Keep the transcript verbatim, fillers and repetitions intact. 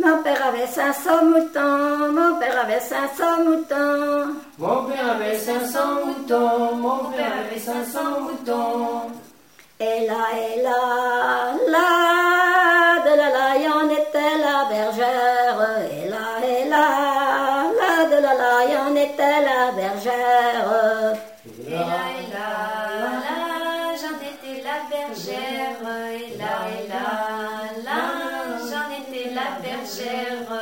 Mon père avait cinq cents moutons, mon père avait cinq cents moutons. Mon père avait cinq cents moutons, mon père avait cinq cents moutons. Et là, et là, là, de la Laïon était la bergère. Et là, et là, là, de la Laïon était la bergère. Et là, et là, là, j'en étais la bergère. Et là, et là, là, j'en étais la bergère.